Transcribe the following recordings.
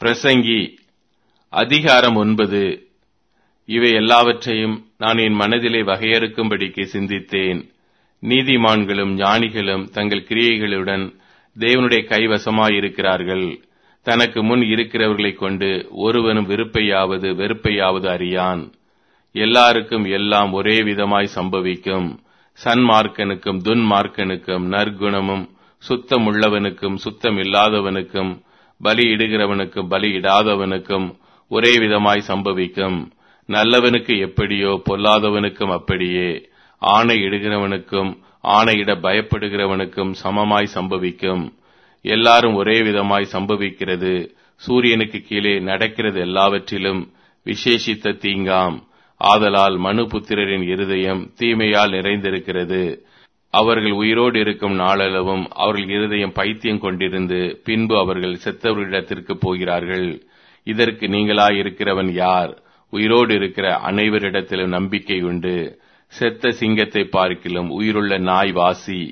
பிரசங்கி அதிகாரம் 9. இவை எல்லாவற்றையும் நான் என் மனதிலே வகையறுக்கும்படிக்கு சிந்தித்தேன். நீதிமான்களும் ஞானிகளும் தங்கள் கிரியைகளுடன் தேவனுடைய கைவசமாயிருக்கிறார்கள். தனக்கு முன் இருக்கிறவர்களைக் கொண்டு ஒருவனும் விருப்பையாவது வெறுப்பையாவது அறியான். எல்லாருக்கும் எல்லாம் ஒரே விதமாய் சம்பவிக்கும். சன்மார்க்கனுக்கும் துன்மார்க்கனுக்கும், நற்குணமும் சுத்தமுள்ளவனுக்கும் சுத்தம் இல்லாதவனுக்கும், பலியிடுகிறவனுக்கும் பலியிடாதவனுக்கும் ஒரே விதமாய் சம்பவிக்கும். நல்லவனுக்கு எப்படியோ பொல்லாதவனுக்கும் அப்படியே. ஆணையிடுகிறவனுக்கும் ஆணையிட பயப்படுகிறவனுக்கும் சமமாய் சம்பவிக்கும். எல்லாரும் ஒரே விதமாய் சம்பவிக்கிறது சூரியனுக்கு கீழே நடக்கிறது எல்லாவற்றிலும் விசேஷித்த தீங்காம். ஆதலால் மனுபுத்திரரின் இருதயம் தீமையால் நிறைந்திருக்கிறது. அவர்கள் உயிரோடு இருக்கும் நாளளவும் அவர்கள் இருதயம் பைத்தியம் கொண்டிருந்து பின்பு அவர்கள் செத்தவர்களிடத்திற்கு போகிறார்கள். இதற்கு நீங்களாயிருக்கிறவன் யார்? உயிரோடு இருக்கிற அனைவரிடத்திலும் நம்பிக்கை உண்டு. செத்த சிங்கத்தை பார்க்கிலும் உயிருள்ள நாய் வாசி.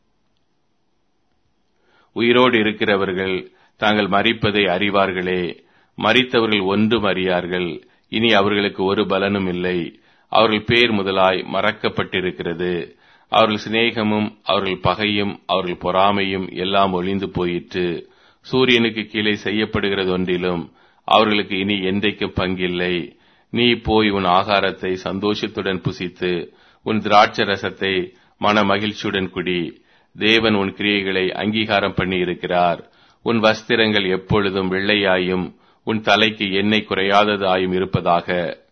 உயிரோடு இருக்கிறவர்கள் தாங்கள் மரிப்பதை அறிவார்களே. மரித்தவர்கள் ஒன்றும் அறியார்கள். இனி அவர்களுக்கு ஒரு பலனும் இல்லை. அவர்கள் பேர் முதலாய் மறக்கப்பட்டிருக்கிறது. அவர்கள் சிநேகமும் அவர்கள் பகையும் அவர்கள் பொறாமையும் எல்லாம் ஒழிந்து போயிற்று. சூரியனுக்கு கீழே செய்யப்படுகிறதொன்றிலும் அவர்களுக்கு இனி என்றைக்கும் பங்கில்லை. நீ போய் உன் ஆகாரத்தை சந்தோஷத்துடன் புசித்து உன் திராட்சரசத்தை மன மகிழ்ச்சியுடன் குடி. தேவன் உன் கிரியைகளை அங்கீகாரம் பண்ணி இருக்கிறார். உன் வஸ்திரங்கள் எப்பொழுதும் வெள்ளையாயும் உன் தலைக்கு எண்ணெய் குறையாததாயும் இருப்பதாக.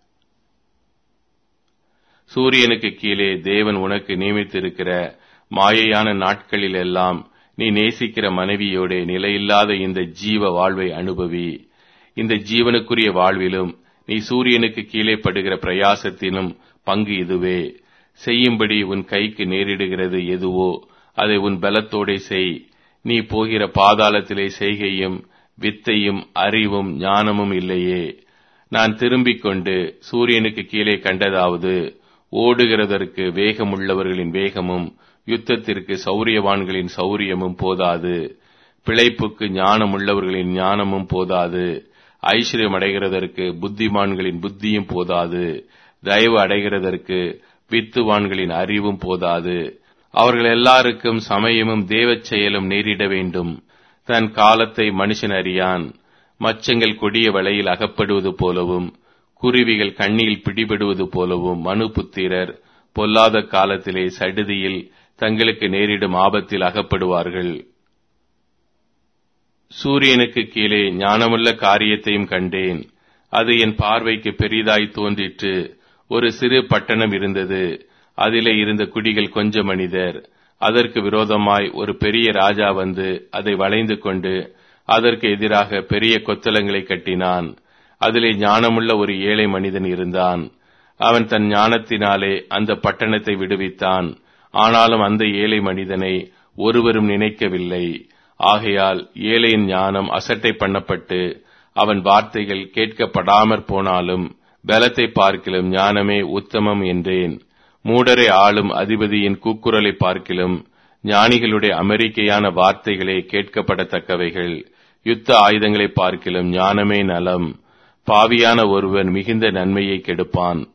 சூரியனுக்கு கீழே தேவன் உனக்கு நியமித்திருக்கிற மாயையான நாட்களில் எல்லாம் நீ நேசிக்கிற மனைவியோட நிலையில்லாத இந்த ஜீவ வாழ்வை அனுபவி. இந்த ஜீவனுக்குரிய வாழ்விலும் நீ சூரியனுக்கு கீழே படுகிற பிரயாசத்தினும் பங்கு இதுவே. செய்யும்படி உன் கைக்கு நேரிடுகிறது எதுவோ அதை உன் பலத்தோடே செய். நீ போகிற பாதாளத்திலே செய்கையும் வித்தையும் அறிவும் ஞானமும் இல்லையே. நான் திரும்பிக் கொண்டு சூரியனுக்கு கீழே கண்டதாவது, ஓடுகிறதற்கு வேகமுள்ளவர்களின் வேகமும் யுத்தத்திற்கு சௌரியவான்களின் சௌரியமும் போதாது. பிழைப்புக்கு ஞானமுள்ளவர்களின் ஞானமும் போதாது. ஐஸ்வர்யம் அடைகிறதற்கு புத்திமான்களின் புத்தியும் போதாது. தயவு அடைகிறதற்கு வித்துவான்களின் அறிவும் போதாது. அவர்கள் எல்லாருக்கும் சமயமும் தேவச் செயலும் நேரிட வேண்டும். தன் காலத்தை மனுஷன் அறியான். மச்சங்கள் கொடிய வலையில் அகப்படுவது போலவும் குருவிகள் கண்ணியில் பிடிபடுவது போலவும் மனுபுத்திரர் பொல்லாத காலத்திலே சடுதியில் தங்களுக்கு நேரிடும் ஆபத்தில் அகப்படுவார்கள். சூரியனுக்கு கீழே ஞானமுள்ள காரியத்தையும் கண்டேன். அது என் பார்வைக்கு பெரிதாய் தோன்றிற்று. ஒரு சிறு பட்டணம் இருந்தது. அதிலே இருந்த குடிகள் கொஞ்ச மனிதர். அதற்கு விரோதமாய் ஒரு பெரிய ராஜா வந்து அதை வளைந்து கொண்டு அதற்கு எதிராக பெரிய கொத்தளங்களை கட்டினான். அதிலே ஞானமுள்ள ஒரு ஏழை மனிதன் இருந்தான். அவன் தன் ஞானத்தினாலே அந்த பட்டணத்தை விடுவித்தான். ஆனாலும் அந்த ஏழை மனிதனை ஒருவரும் நினைக்கவில்லை. ஆகையால் ஏழையின் ஞானம் அசட்டை பண்ணப்பட்டு அவன் வார்த்தைகள் கேட்கப்படாமற் போனாலும் பலத்தை பார்க்கிலும் ஞானமே உத்தமம் என்றேன். மூடரை ஆளும் அதிபதியின் கூக்குரலை பார்க்கிலும் ஞானிகளுடைய அமெரிக்கையான வார்த்தைகளே கேட்கப்படத்தக்கவைகள். யுத்த ஆயுதங்களை பார்க்கிலும் ஞானமே நலம். பாவியான ஒருவன் மிகுந்த நன்மையை கெடுப்பான்.